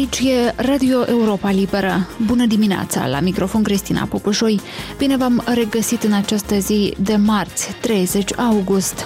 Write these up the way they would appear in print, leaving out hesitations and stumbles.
Aici e Radio Europa Liberă. Bună dimineața, la microfon Cristina Popușoi. Bine v-am regăsit în această zi de marți, 30 august.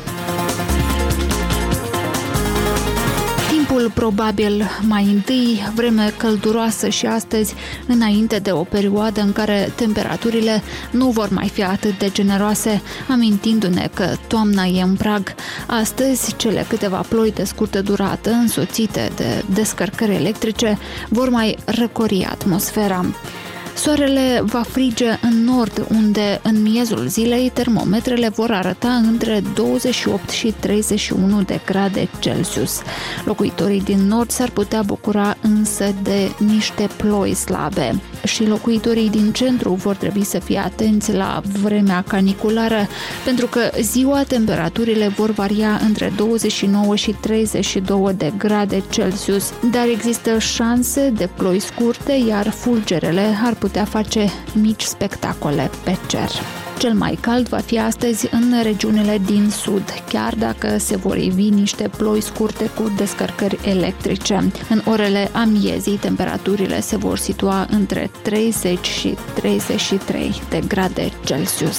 Timpul probabil mai întâi, vreme călduroasă și astăzi, înainte de o perioadă în care temperaturile nu vor mai fi atât de generoase, amintindu-ne că toamna e în prag. Astăzi, cele câteva ploi de scurtă durată, însoțite de descărcări electrice, vor mai răcori atmosfera. Soarele va frige în nord, unde în miezul zilei termometrele vor arăta între 28 și 31 de grade Celsius. Locuitorii din nord s-ar putea bucura însă de niște ploi slabe. Și locuitorii din centru vor trebui să fie atenți la vremea caniculară, pentru că ziua temperaturile vor varia între 29 și 32 de grade Celsius, dar există șanse de ploi scurte, iar fulgerele ar putea face mici spectacole pe cer. Cel mai cald va fi astăzi în regiunile din sud, chiar dacă se vor ivi niște ploi scurte cu descărcări electrice. În orele amiezii, temperaturile se vor situa între 30 și 33 de grade Celsius.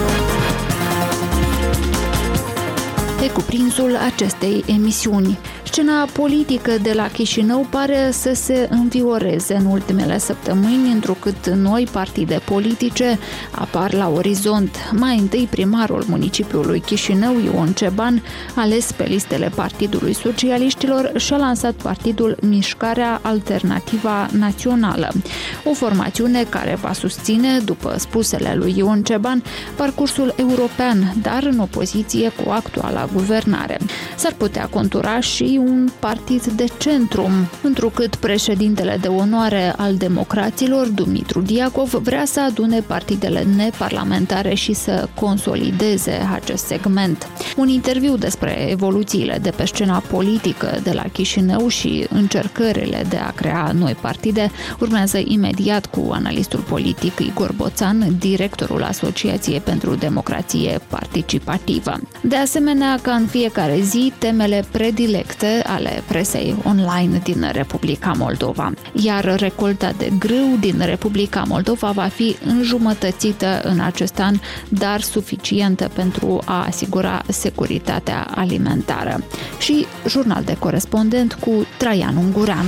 Pe cuprinsul acestei emisiuni. Scena politică de la Chișinău pare să se învioreze în ultimele săptămâni, întrucât noi partide politice apar la orizont. Mai întâi, primarul municipiului Chișinău, Ion Ceban, ales pe listele Partidului Socialiștilor, și-a lansat partidul Mișcarea Alternativa Națională, o formațiune care va susține, după spusele lui Ion Ceban, parcursul european, dar în opoziție cu actuala guvernare. S-ar putea contura și un partid de centru, întrucât președintele de onoare al democraților, Dumitru Diacov, vrea să adune partidele neparlamentare și să consolideze acest segment. Un interviu despre evoluțiile de pe scena politică de la Chișinău și încercările de a crea noi partide urmează imediat cu analistul politic Igor Boțan, directorul Asociației pentru Democrație Participativă. De asemenea, ca în fiecare zi, temele predilecte ale presei online din Republica Moldova. Iar recolta de grâu din Republica Moldova va fi înjumătățită în acest an, dar suficientă pentru a asigura securitatea alimentară. Și jurnal de corespondent cu Traian Ungureanu.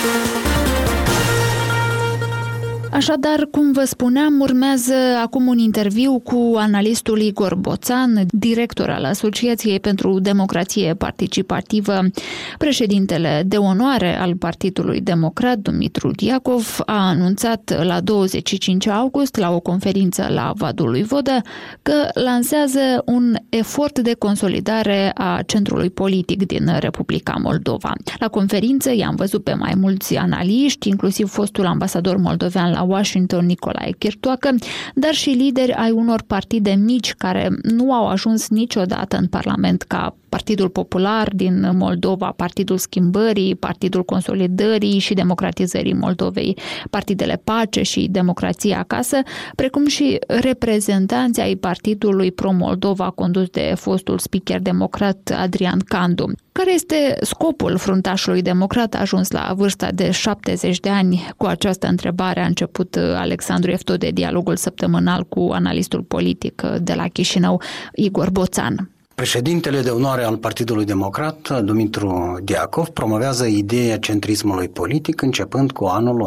Așadar, cum vă spuneam, urmează acum un interviu cu analistul Igor Boțan, director al Asociației pentru Democrație Participativă. Președintele de onoare al Partidului Democrat, Dumitru Diacov, a anunțat la 25 august, la o conferință la Vadul lui Vodă, că lansează un efort de consolidare a centrului politic din Republica Moldova. La conferință i-am văzut pe mai mulți analiști, inclusiv fostul ambasador moldovean la Washington, Nicolae Chirtoacă, dar și lideri ai unor partide mici care nu au ajuns niciodată în Parlament, ca Partidul Popular din Moldova, Partidul Schimbării, Partidul Consolidării și Democratizării Moldovei, Partidele Pace și Democrația Acasă, precum și reprezentanții ai Partidului Pro-Moldova condus de fostul speaker democrat Adrian Candu. Care este scopul fruntașului democrat ajuns la vârsta de 70 de ani? Cu această întrebare a început Alexandru Eftode dialogul săptămânal cu analistul politic de la Chișinău, Igor Boțan. Președintele de onoare al Partidului Democrat, Dumitru Diacov, promovează ideea centrismului politic începând cu anul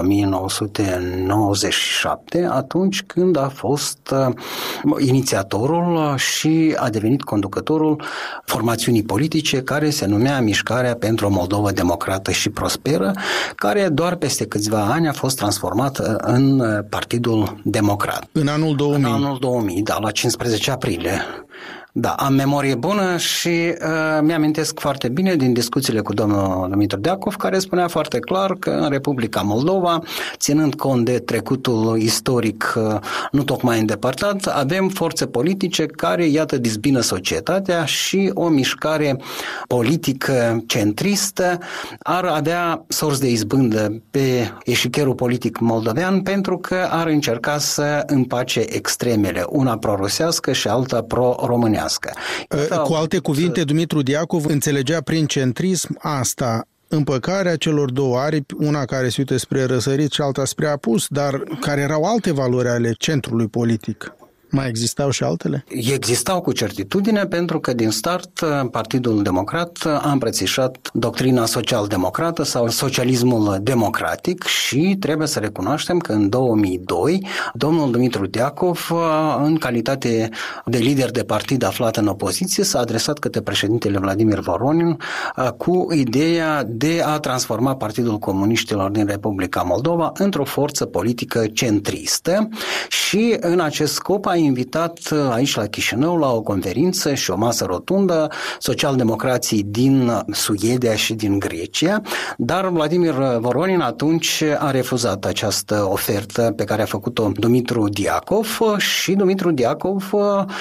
1997, atunci când a fost inițiatorul și a devenit conducătorul formațiunii politice care se numea Mișcarea pentru o Moldovă Democrată și Prosperă, care doar peste câțiva ani a fost transformat în Partidul Democrat. În anul 2000. În anul 2000, da, la 15 aprilie. Da, am memorie bună și mi-amintesc foarte bine din discuțiile cu domnul Dumitru Diacov, care spunea foarte clar că în Republica Moldova, ținând cont de trecutul istoric nu tocmai îndepărtat, avem forțe politice care, iată, dizbină societatea și o mișcare politică centristă ar avea sorți de izbândă pe eșicherul politic moldovean, pentru că ar încerca să împace extremele, una pro-rusească și alta pro-românească. Cu alte cuvinte, Dumitru Diacov înțelegea prin centrism asta: împăcarea celor două aripi, una care se uită spre răsărit și alta spre apus, dar care erau alte valori ale centrului politic. Mai existau și altele? Existau cu certitudine, pentru că din start Partidul Democrat a îmbrățișat doctrina social-democrată sau socialismul democratic și trebuie să recunoaștem că în 2002 domnul Dumitru Deacov, în calitate de lider de partid aflat în opoziție, s-a adresat către președintele Vladimir Voronin cu ideea de a transforma Partidul Comuniștilor din Republica Moldova într-o forță politică centristă și în acest scop a invitat aici la Chișinău la o conferință și o masă rotundă socialdemocrații din Suedia și din Grecia, dar Vladimir Voronin atunci a refuzat această ofertă pe care a făcut-o Dumitru Deacov și Dumitru Deacov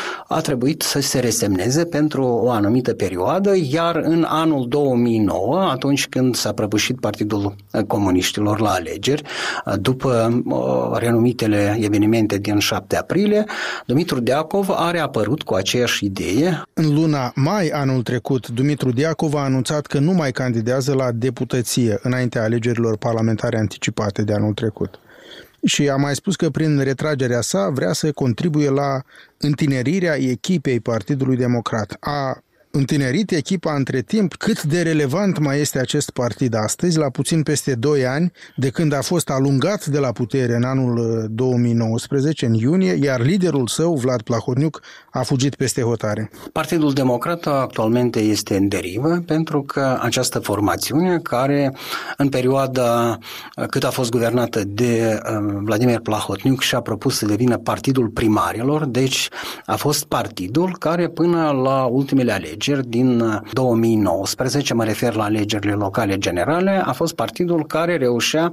a trebuit să se resemneze pentru o anumită perioadă, iar în anul 2009, atunci când s-a prăbușit Partidul Comuniștilor la alegeri, după renumitele evenimente din 7 aprilie, Dumitru Deacov a reapărut cu aceeași idee. În luna mai anul trecut, Dumitru Deacov a anunțat că nu mai candidează la deputăție înaintea alegerilor parlamentare anticipate de anul trecut. Și a mai spus că prin retragerea sa vrea să contribuie la întinerirea echipei Partidului Democrat. A întinerit echipa între timp. Cât de relevant mai este acest partid astăzi, la puțin peste 2 ani, de când a fost alungat de la putere în anul 2019, în iunie, iar liderul său, Vlad Plahotniuc, a fugit peste hotare? Partidul Democrat actualmente este în derivă, pentru că această formațiune, care în perioada cât a fost guvernată de Vladimir Plahotniuc și-a propus să devină partidul primarilor, deci a fost partidul care până la ultimele alegeri din 2019, mă refer la alegerile locale generale, a fost partidul care reușea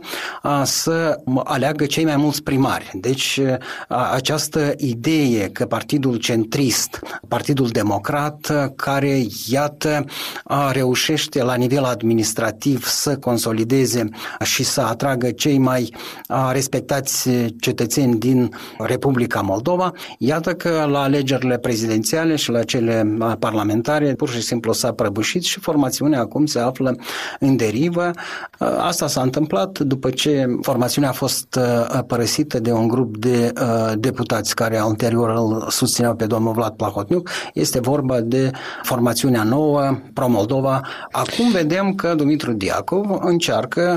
să aleagă cei mai mulți primari. Deci această idee că partidul centrist, Partidul Democrat, care, iată, reușește la nivel administrativ să consolideze și să atragă cei mai respectați cetățeni din Republica Moldova, iată că la alegerile prezidențiale și la cele parlamentare pur și simplu s-a prăbușit și formațiunea acum se află în derivă. Asta s-a întâmplat după ce formațiunea a fost părăsită de un grup de deputați care anterior îl susțineau pe domnul Vlad Plahotniuc. Este vorba de formațiunea nouă, Pro-Moldova. Acum vedem că Dumitru Deacov încearcă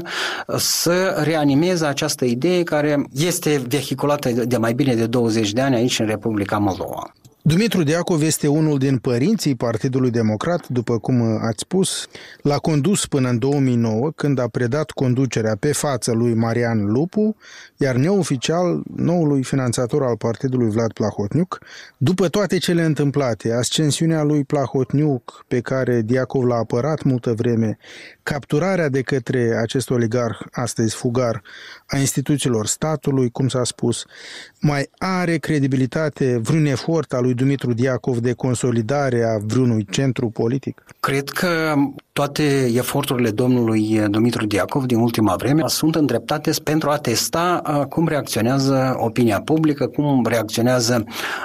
să reanimeze această idee care este vehiculată de mai bine de 20 de ani aici în Republica Moldova. Dumitru Deacov este unul din părinții Partidului Democrat, după cum ați spus. L-a condus până în 2009, când a predat conducerea pe față lui Marian Lupu, iar neoficial noului finanțator al partidului Vlad Plahotniuc. După toate cele întâmplate, ascensiunea lui Plahotniuc, pe care Deacov l-a apărat multă vreme, capturarea de către acest oligarh, astăzi fugar, a instituțiilor statului, cum s-a spus, mai are credibilitate vreun efort al lui Dumitru Deacov de consolidare a vreunui centru politic? Cred că toate eforturile domnului Dumitru Deacov din ultima vreme sunt îndreptate pentru a testa cum reacționează opinia publică, cum reacționează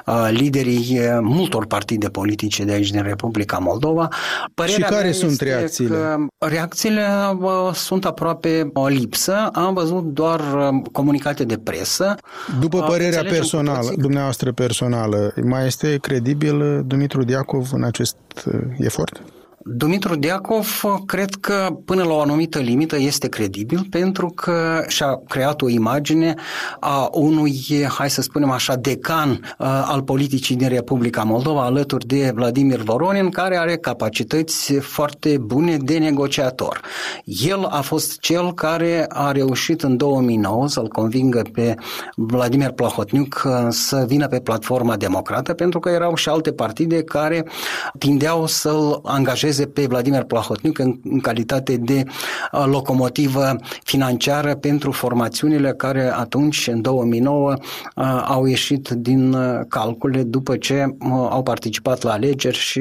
liderii multor partide politice de aici din Republica Moldova. Părerea și care sunt reacțiile? Reacțiile sunt aproape o lipsă. Am văzut doar comunicate de presă. După părerea personală, dumneavoastră personală, mai este credibil Dumitru Deacov în acest efort? Dumitru Deacov cred că până la o anumită limită este credibil, pentru că și-a creat o imagine a unui, hai să spunem așa, decan al politicii din Republica Moldova, alături de Vladimir Voronin, care are capacități foarte bune de negociator. El a fost cel care a reușit în 2009 să-l convingă pe Vladimir Plahotniuc să vină pe platforma democrată, pentru că erau și alte partide care tindeau să-l angajeze pe Vladimir Plahotniuc în calitate de locomotivă financiară pentru formațiunile care atunci, în 2009, au ieșit din calcule după ce au participat la alegeri și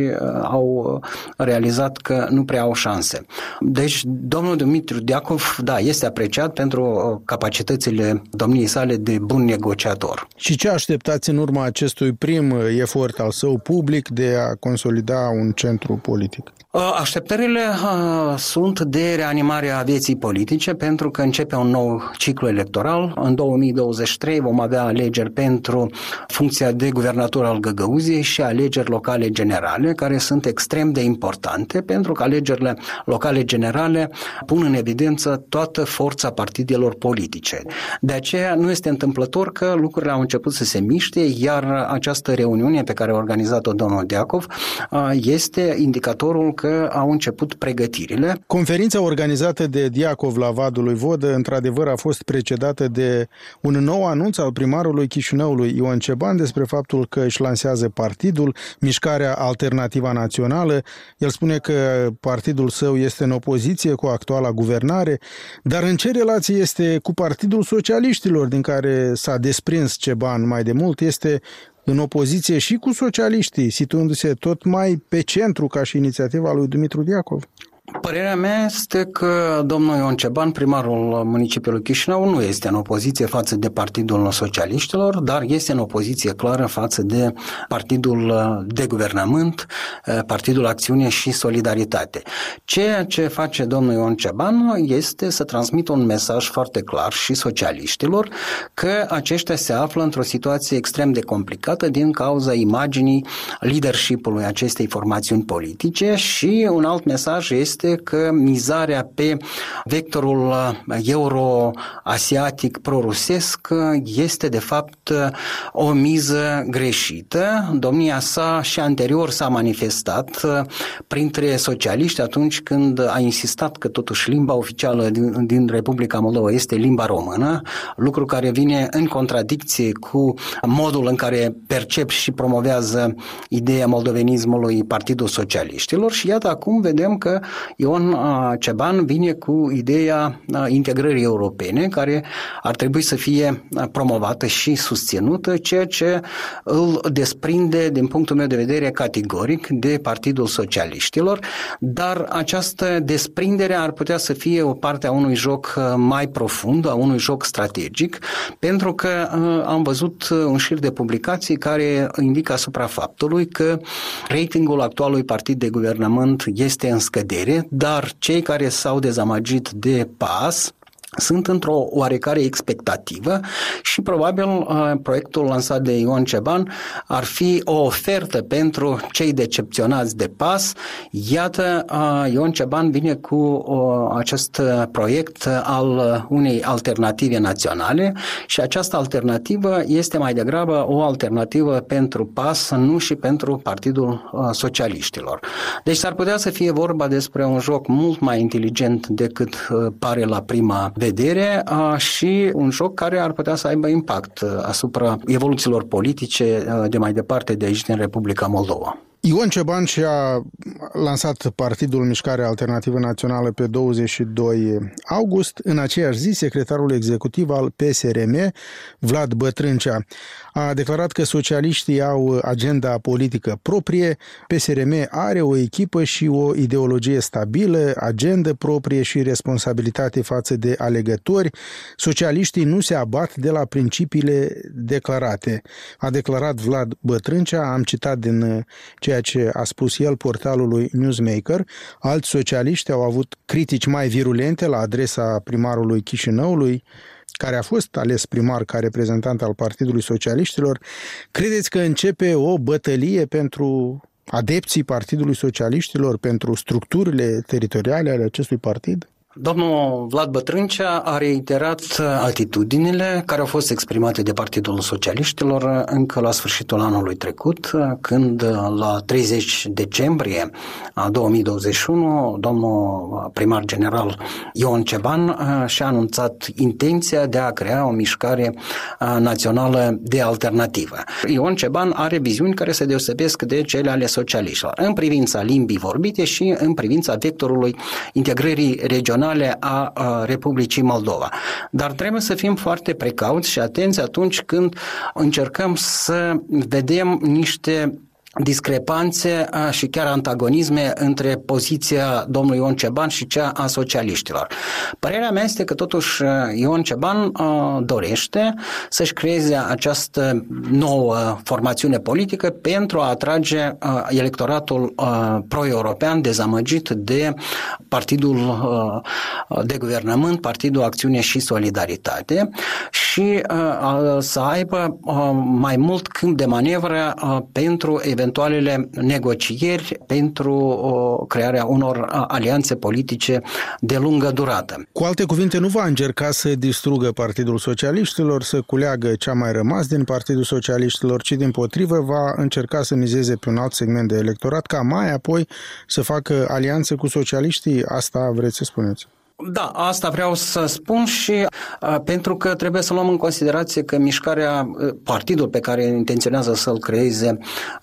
au realizat că nu prea au șanse. Deci, domnul Dumitru Deacov, da, este apreciat pentru capacitățile domniei sale de bun negociator. Și ce așteptați în urma acestui prim efort al său public de a consolida un centru politic? Așteptările sunt de reanimarea vieții politice, pentru că începe un nou ciclu electoral. În 2023 vom avea alegeri pentru funcția de guvernator al Găgăuziei și alegeri locale generale, care sunt extrem de importante, pentru că alegerile locale generale pun în evidență toată forța partidelor politice. De aceea nu este întâmplător că lucrurile au început să se miște, iar această reuniune pe care a organizat-o domnul Deacov este indicatorul că au început pregătirile. Conferința organizată de Diacov la Vadul lui Vodă, într-adevăr, a fost precedată de un nou anunț al primarului Chișinăului, Ion Ceban, despre faptul că își lansează partidul, Mișcarea Alternativa Națională. El spune că partidul său este în opoziție cu actuala guvernare, dar în ce relație este cu Partidul Socialiștilor, din care s-a desprins Ceban mai de mult, este în opoziție și cu socialiștii, situându-se tot mai pe centru ca și inițiativa lui Dumitru Diacov? Părerea mea este că domnul Ion Ceban, primarul municipiului Chișinău, nu este în opoziție față de Partidul Socialiștilor, dar este în opoziție clară față de Partidul de Guvernământ, Partidul Acțiune și Solidaritate. Ceea ce face domnul Ion Ceban este să transmită un mesaj foarte clar și socialiștilor că aceștia se află într-o situație extrem de complicată din cauza imaginii leadership-ului acestei formațiuni politice, și un alt mesaj este că mizarea pe vectorul euro-asiatic prorusesc este de fapt o miză greșită. Domnia sa și anterior s-a manifestat printre socialiști atunci când a insistat că totuși limba oficială din Republica Moldova este limba română, lucru care vine în contradicție cu modul în care percep și promovează ideea moldovenismului Partidul Socialiștilor, și iată acum vedem că Ion Ceban vine cu ideea integrării europene, care ar trebui să fie promovată și susținută, ceea ce îl desprinde, din punctul meu de vedere, categoric de Partidul Socialiștilor, dar această desprindere ar putea să fie o parte a unui joc mai profund, a unui joc strategic, pentru că am văzut un șir de publicații care indică asupra faptului că ratingul actualului partid de guvernământ este în scădere, dar cei care s-au dezamăgit de PAS sunt într-o oarecare expectativă și probabil proiectul lansat de Ion Ceban ar fi o ofertă pentru cei decepționați de PAS. Iată, Ion Ceban vine cu acest proiect al unei alternative naționale și această alternativă este mai degrabă o alternativă pentru PAS, nu și pentru Partidul Socialiștilor. Deci s-ar putea să fie vorba despre un joc mult mai inteligent decât pare la prima vedere și un joc care ar putea să aibă impact asupra evoluțiilor politice de mai departe de aici din Republica Moldova. Ion Ceban și-a lansat partidul Mișcarea Alternativă Națională pe 22 august. În aceeași zi, secretarul executiv al PSRM, Vlad Bătrâncea, a declarat că socialiștii au agenda politică proprie, PSRM are o echipă și o ideologie stabilă, agendă proprie și responsabilitate față de alegători. Socialiștii nu se abat de la principiile declarate. A declarat Vlad Bătrâncea, am citat din ceea ce a spus el portalului Newsmaker. Alți socialiști au avut critici mai virulente la adresa primarului Chișinăului, care a fost ales primar ca reprezentant al Partidului Socialiștilor. Credeți că începe o bătălie pentru adepții Partidului Socialiștilor, pentru structurile teritoriale ale acestui partid? Domnul Vlad Bătrâncea a reiterat atitudinile care au fost exprimate de Partidul Socialiștilor încă la sfârșitul anului trecut, când la 30 decembrie 2021 domnul primar general Ion Ceban și-a anunțat intenția de a crea o mișcare națională de alternativă. Ion Ceban are viziuni care se deosebesc de cele ale socialiștilor în privința limbii vorbite și în privința vectorului integrării regionale a Republicii Moldova. Dar trebuie să fim foarte precauți și atenți atunci când încercăm să vedem niște discrepanțe și chiar antagonisme între poziția domnului Ion Ceban și cea a socialiștilor. Părerea mea este că totuși Ion Ceban dorește să-și creeze această nouă formațiune politică pentru a atrage electoratul pro-european dezamăgit de partidul de guvernământ, Partidul Acțiune și Solidaritate, și să aibă mai mult câmp de manevră pentru eventualele negocieri, pentru crearea unor alianțe politice de lungă durată. Cu alte cuvinte, nu va încerca să distrugă Partidul Socialiștilor, să culeagă ce a mai rămas din Partidul Socialiștilor, ci dimpotrivă va încerca să mizeze pe un alt segment de electorat, ca mai apoi să facă alianțe cu socialiștii. Asta vreți să spuneți? Da, asta vreau să spun și pentru că trebuie să luăm în considerație că partidul pe care intenționează să-l creeze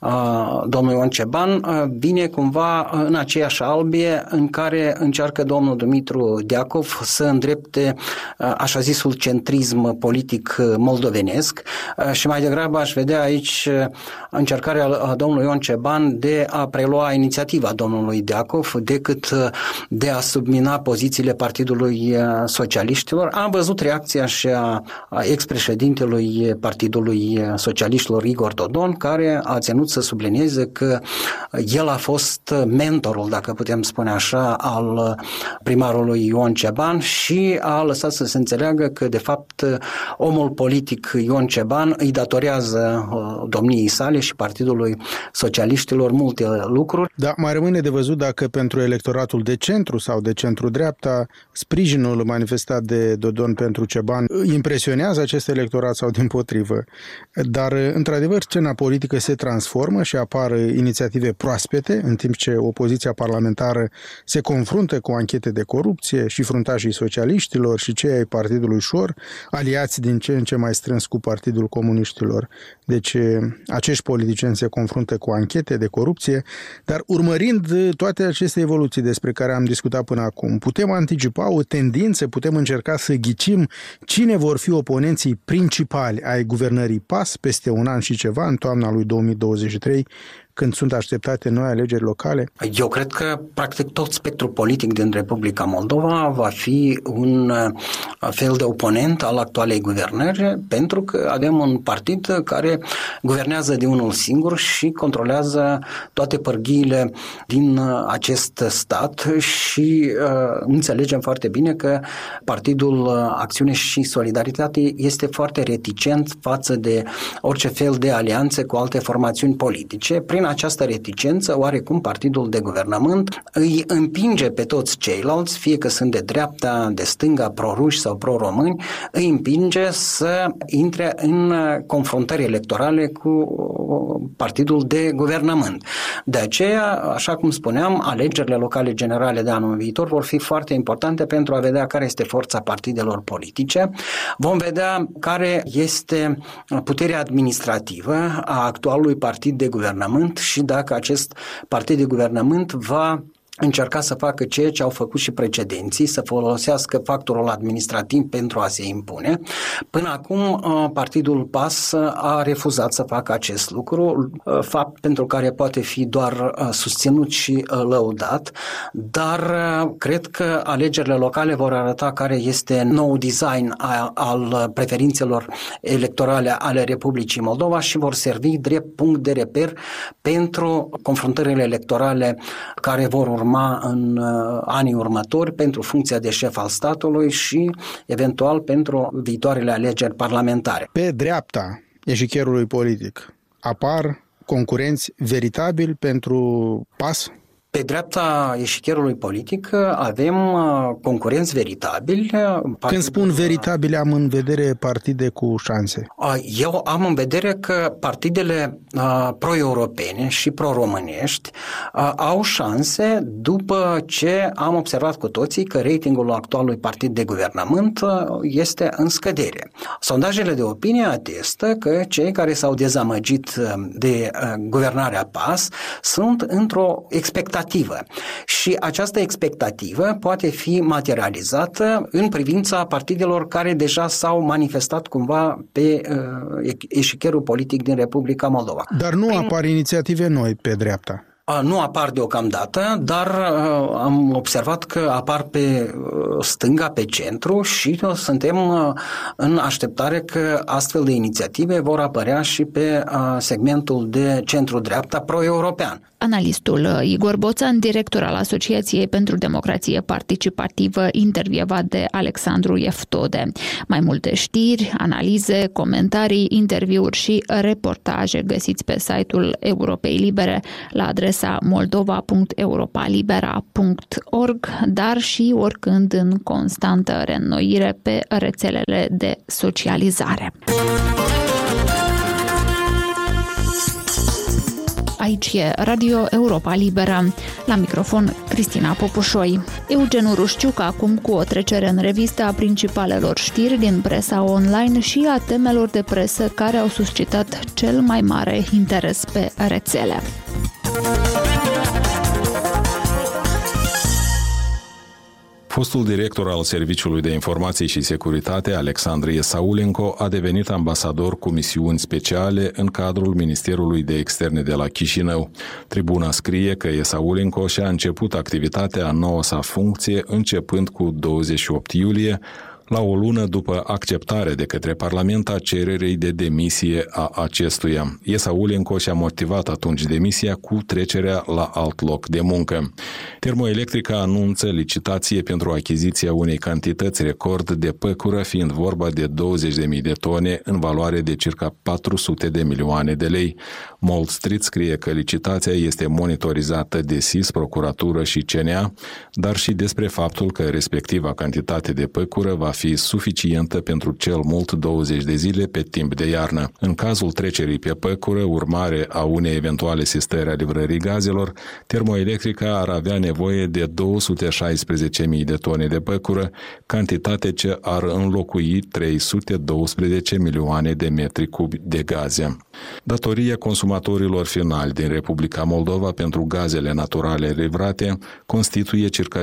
domnul Ion Ceban vine cumva în aceeași albie în care încearcă domnul Dumitru Deacov să îndrepte așa zisul centrism politic moldovenesc și mai degrabă aș vedea aici încercarea domnului Ion Ceban de a prelua inițiativa domnului Deacov decât de a submina pozițiile Partidului Socialiștilor. Am văzut reacția și a ex-președintelui Partidului Socialiștilor, Igor Dodon, care a ținut să sublinieze că el a fost mentorul, dacă putem spune așa, al primarului Ion Ceban și a lăsat să se înțeleagă că, de fapt, omul politic Ion Ceban îi datorează domniei sale și Partidului Socialiștilor multe lucruri. Da, mai rămâne de văzut dacă pentru electoratul de centru sau de centru-dreapta sprijinul manifestat de Dodon pentru Ceban impresionează acest electorat sau dimpotrivă. Dar, într-adevăr, scena politică se transformă și apar inițiative proaspete, în timp ce opoziția parlamentară se confruntă cu anchete de corupție și fruntașii socialiștilor și cei ai Partidului Șor, aliați din ce în ce mai strâns cu Partidul Comuniștilor. Deci, acești politicieni se confruntă cu anchete de corupție, dar urmărind toate aceste evoluții despre care am discutat până acum, putem anticipa o tendință, putem încerca să ghicim cine vor fi oponenții principali ai guvernării PAS peste un an și ceva, în toamna lui 2023, când sunt așteptate noi alegeri locale? Eu cred că, practic, tot spectrul politic din Republica Moldova va fi un fel de oponent al actualei guvernări, pentru că avem un partid care guvernează de unul singur și controlează toate pârghiile din acest stat și înțelegem foarte bine că Partidul Acțiune și Solidaritate este foarte reticent față de orice fel de alianțe cu alte formațiuni politice. Prin această reticență, oarecum Partidul de Guvernământ îi împinge pe toți ceilalți, fie că sunt de dreapta, de stânga, pro-ruși sau pro-români, îi împinge să intre în confruntări electorale cu Partidul de Guvernământ. De aceea, așa cum spuneam, alegerile locale generale de anul viitor vor fi foarte importante pentru a vedea care este forța partidelor politice. Vom vedea care este puterea administrativă a actualului Partid de Guvernământ și dacă acest partid de guvernământ va încerca să facă ceea ce au făcut și precedenții, să folosească factorul administrativ pentru a se impune. Până acum, Partidul PAS a refuzat să facă acest lucru, fapt pentru care poate fi doar susținut și lăudat, dar cred că alegerile locale vor arăta care este nou design al preferințelor electorale ale Republicii Moldova și vor servi drept punct de reper pentru confruntările electorale care vor urma în anii următori pentru funcția de șef al statului și eventual pentru viitoarele alegeri parlamentare. Pe dreapta eșichierului politic apar concurenți veritabili pentru PAS? Pe dreapta eșichierului politic avem concurenți veritabili. Când spun veritabili, am în vedere partide cu șanse. Eu am în vedere că partidele pro-europene și pro-românești au șanse după ce am observat cu toții că ratingul actualului partid de guvernământ este în scădere. Sondajele de opinie atestă că cei care s-au dezamăgit de guvernarea PAS sunt într-o expectativă expectativă. Și această expectativă poate fi materializată în privința partidelor care deja s-au manifestat cumva pe eșichierul politic din Republica Moldova. Dar nu apar inițiative noi pe dreapta. Nu apar deocamdată, dar am observat că apar pe stânga, pe centru și suntem în așteptare că astfel de inițiative vor apărea și pe segmentul de centru-dreapta pro-european. Analistul Igor Boțan, director al Asociației pentru Democrație Participativă, intervievat de Alexandru Eftode. Mai multe știri, analize, comentarii, interviuri și reportaje găsiți pe site-ul Europei Libere la adresa moldova.europalibera.org, dar și oricând în constantă reînnoire pe rețelele de socializare. Aici e Radio Europa Liberă. La microfon, Cristina Popușoi. Eugen Urușciuc acum cu o trecere în revistă a principalelor știri din presa online și a temelor de presă care au suscitat cel mai mare interes pe rețele. Fostul director al Serviciului de Informații și Securitate, Alexandru Iesaulenko, a devenit ambasador cu misiuni speciale în cadrul Ministerului de Externe de la Chișinău. Tribuna scrie că Iesaulenko și-a început activitatea în noua sa funcție începând cu 28 iulie, la o lună după acceptare de către Parlament a cererii de demisie a acestuia. Iesaulenko și-a motivat atunci demisia cu trecerea la alt loc de muncă. Termoelectrica anunță licitație pentru achiziția unei cantități record de păcură, fiind vorba de 20.000 de tone în valoare de circa 400 de milioane de lei. Mold Street scrie că licitația este monitorizată de SIS, Procuratură și CNA, dar și despre faptul că respectiva cantitate de păcură va fi suficientă pentru cel mult 20 de zile pe timp de iarnă. În cazul trecerii pe păcură, urmare a unei eventuale sistări a livrării gazelor, Termoelectrica ar avea nevoie de 216.000 de tone de păcură, cantitate ce ar înlocui 312 milioane de metri cubi de gaze. Datoria consumatorilor finali din Republica Moldova pentru gazele naturale livrate constituie circa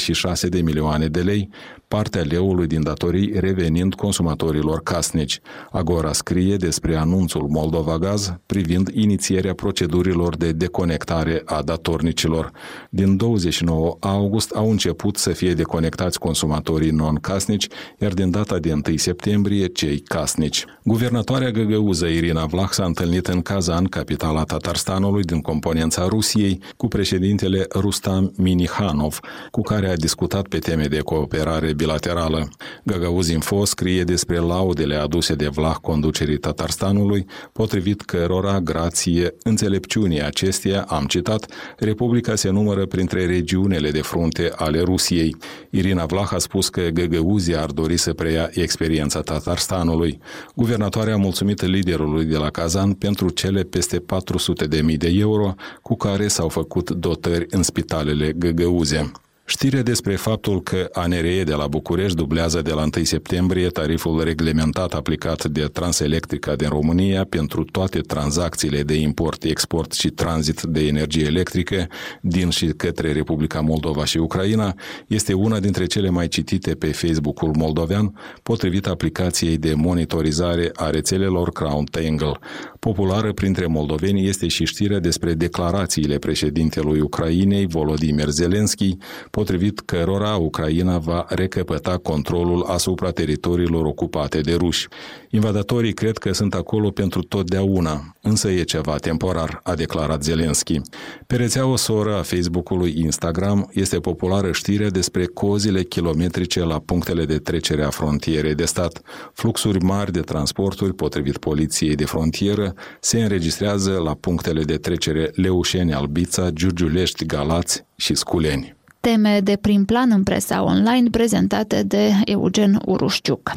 56 de milioane de lei, partea leului din datorii revenind consumatorilor casnici. Agora scrie despre anunțul Moldova Gaz privind inițierea procedurilor de deconectare a datornicilor. Din 29 august au început să fie deconectați consumatorii non-casnici, iar din data de 1 septembrie cei casnici. Guvernatoarea găgăuză Irina Vlah s-a întâlnit în Kazan, capitala Tatarstanului din componența Rusiei, cu președintele Rustam Minihanov, cu care a discutat pe teme de cooperare bilaterală. Gagauz.info scrie despre laudele aduse de Vlah conducerii Tatarstanului, potrivit cărora, grație înțelepciunii acesteia, am citat, Republica se numără printre regiunile de frunte ale Rusiei. Irina Vlah a spus că găgăuzii ar dori să preia experiența Tatarstanului. Guvernatoarea a mulțumit liderului de la Kazan pentru cele peste 400.000 de euro cu care s-au făcut dotări în spitalele găgăuze. Știrea despre faptul că ANRE de la București dublează de la 1 septembrie tariful reglementat aplicat de Transelectrica din România pentru toate tranzacțiile de import, export și tranzit de energie electrică din și către Republica Moldova și Ucraina este una dintre cele mai citite pe Facebook-ul moldovean, potrivit aplicației de monitorizare a rețelelor Crown Tangle. Populară printre moldoveni este și știrea despre declarațiile președintelui Ucrainei, Volodymyr Zelensky, potrivit cărora Ucraina va recăpăta controlul asupra teritoriilor ocupate de ruși. Invadatorii cred că sunt acolo pentru totdeauna, însă e ceva temporar, a declarat Zelensky. Pe rețeaua soră a Facebook-ului Instagram este populară știrea despre cozile kilometrice la punctele de trecere a frontierei de stat. Fluxuri mari de transporturi, potrivit poliției de frontieră, se înregistrează la punctele de trecere Leușeni, Albița, Giurgiulești, Galați și Sculeni. Teme de prim plan în presa online prezentate de Eugen Urușciuc.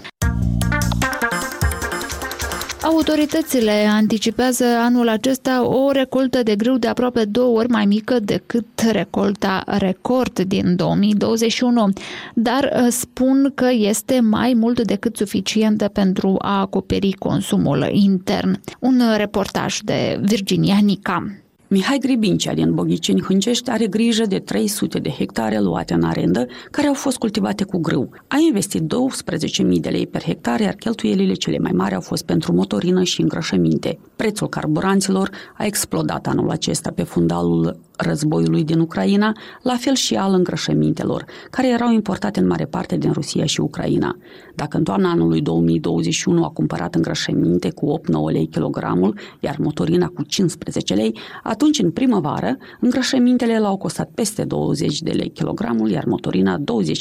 Autoritățile anticipează anul acesta o recoltă de grâu de aproape 2 ori mai mică decât recolta record din 2021, dar spun că este mai mult decât suficientă pentru a acoperi consumul intern. Un reportaj de Virginia Nica. Mihai Gribincea din Boghiceni Hâncești are grijă de 300 de hectare luate în arendă, care au fost cultivate cu grâu. A investit 12.000 de lei per hectar, iar cheltuielile cele mai mari au fost pentru motorină și îngrășăminte. Prețul carburanților a explodat anul acesta pe fundalul războiului din Ucraina, la fel și al îngrășămintelor, care erau importate în mare parte din Rusia și Ucraina. Dacă în toamna anului 2021 a cumpărat îngrășăminte cu 8-9 lei kilogramul, iar motorina cu 15 lei, atunci în primăvară îngrășămintele l-au costat peste 20 de lei kilogramul, iar motorina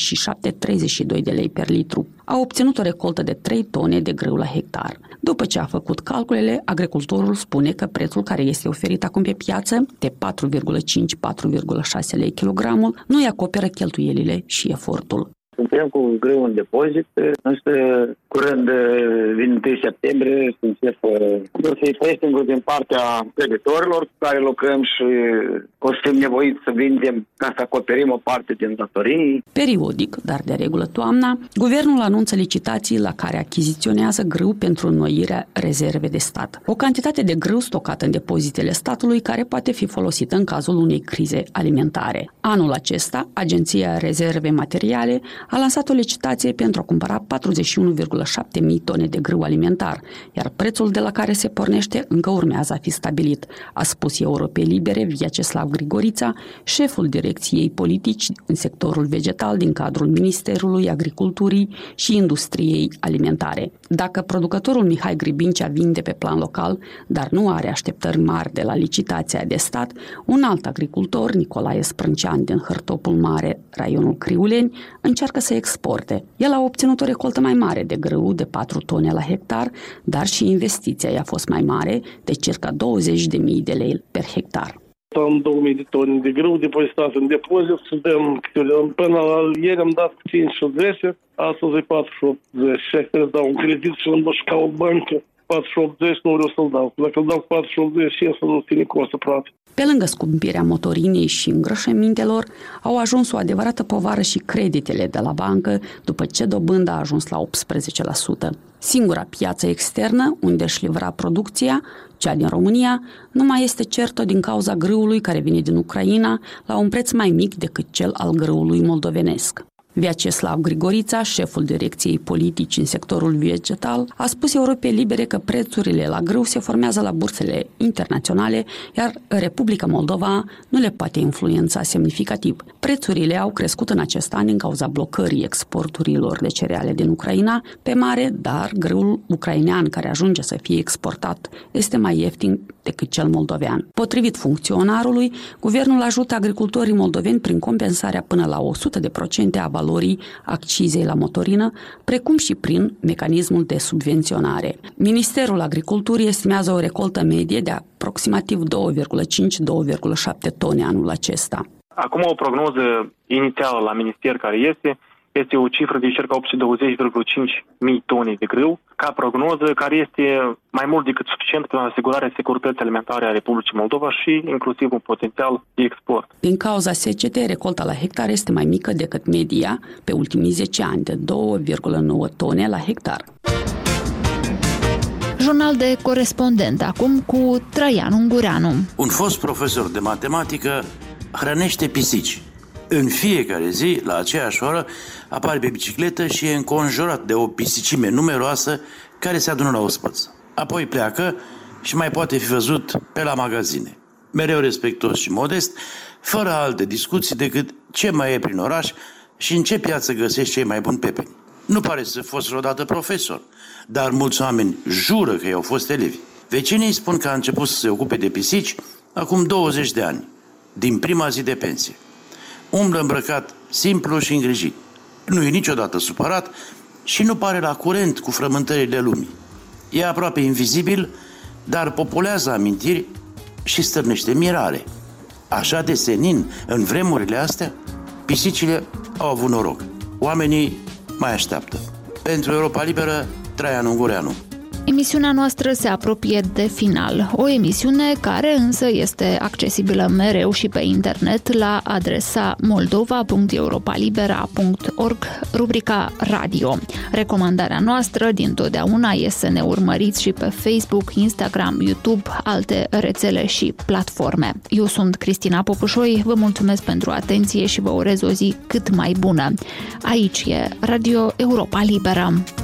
27-32 de lei per litru. A obținut o recoltă de 3 tone de grâu la hectar. După ce a făcut calculele, agricultorul spune că prețul care este oferit acum pe piață, de 4,5-4,6 lei kilogramul, nu îi acoperă cheltuielile și efortul. Suntem cu grâu în depozit, însă curând din 1 septembrie se încep testing-ul din partea creditorilor cu care lucrăm și o să fim nevoiți să vindem ca să acoperim o parte din datorii. Periodic, dar de regulă toamna, guvernul anunță licitații la care achiziționează grâu pentru înnoirea rezerve de stat. O cantitate de grâu stocată în depozitele statului care poate fi folosită în cazul unei crize alimentare. Anul acesta, Agenția Rezerve Materiale a lansat o licitație pentru a cumpăra 41,7 mii tone de grâu alimentar, iar prețul de la care se pornește încă urmează a fi stabilit, a spus Europei Libere Vyacheslav Grigorița, șeful direcției politici în sectorul vegetal din cadrul Ministerului Agriculturii și Industriei Alimentare. Dacă producătorul Mihai Gribincea vinde pe plan local, dar nu are așteptări mari de la licitația de stat, un alt agricultor, Nicolae Sprâncean din Hârtopul Mare, raionul Criuleni, încearcă să exporte. El a obținut o recoltă mai mare de grâu de 4 tone la hectar, dar și investiția i-a fost mai mare, de circa 20.000 de lei per hectar. Am 2000 de tone de grâu depozitat în depozit și până la ieri am dat 580, astăzi e 480. Și trebuie să dau un credit și îl duc ca o bancă. 480 nu vreau să-l dau. Dacă îl dau 480 și să nu ține costă aproape. Pe lângă scumpirea motorinei și îngrășămintelor, au ajuns o adevărată povară și creditele de la bancă, după ce dobânda a ajuns la 18%. Singura piață externă unde își livra producția, cea din România, nu mai este certă din cauza grâului care vine din Ucraina la un preț mai mic decât cel al grâului moldovenesc. Vyacheslav Grigorița, șeful direcției politici în sectorul vegetal, a spus Europei Libere că prețurile la grâu se formează la bursele internaționale, iar Republica Moldova nu le poate influența semnificativ. Prețurile au crescut în acest an din cauza blocării exporturilor de cereale din Ucraina pe mare, dar grâul ucrainean care ajunge să fie exportat este mai ieftin decât cel moldovean. Potrivit funcționarului, guvernul ajută agricultorii moldoveni prin compensarea până la 100% a valorii accizei la motorină, precum și prin mecanismul de subvenționare. Ministerul Agriculturii estimează o recoltă medie de aproximativ 2,5-2,7 tone anul acesta. Acum o prognoză inițială la minister care este o cifră de circa 820,5 mii tone de grâu, ca prognoză care este mai mult decât suficient pentru asigurarea securității alimentare a Republicii Moldova și inclusiv un potențial de export. Din cauza secetei, recolta la hectar este mai mică decât media pe ultimii 10 ani, de 2,9 tone la hectar. Jurnal de corespondent acum cu Traian Ungureanu. Un fost profesor de matematică hrănește pisici. În fiecare zi, la aceeași oră, apare pe bicicletă și e înconjurat de o pisicime numeroasă care se adună la ospăț. Apoi pleacă și mai poate fi văzut pe la magazine. Mereu respectuos și modest, fără alte discuții decât ce mai e prin oraș și în ce piață găsești cei mai buni pepeni. Nu pare să fost vreodată profesor, dar mulți oameni jură că i-au fost elevi. Vecinii spun că a început să se ocupe de pisici acum 20 de ani, din prima zi de pensie. Umblă îmbrăcat simplu și îngrijit. Nu e niciodată supărat și nu pare la curent cu frământările lumii. E aproape invizibil, dar populează amintiri și stârnește mirare. Așa de senin în vremurile astea, pisicile au avut noroc. Oamenii mai așteaptă. Pentru Europa Liberă, Traian Ungureanu. Emisiunea noastră se apropie de final, o emisiune care însă este accesibilă mereu și pe internet la adresa moldova.europalibera.org, rubrica Radio. Recomandarea noastră dintotdeauna este să ne urmăriți și pe Facebook, Instagram, YouTube, alte rețele și platforme. Eu sunt Cristina Popușoi, vă mulțumesc pentru atenție și vă urez o zi cât mai bună. Aici e Radio Europa Liberă.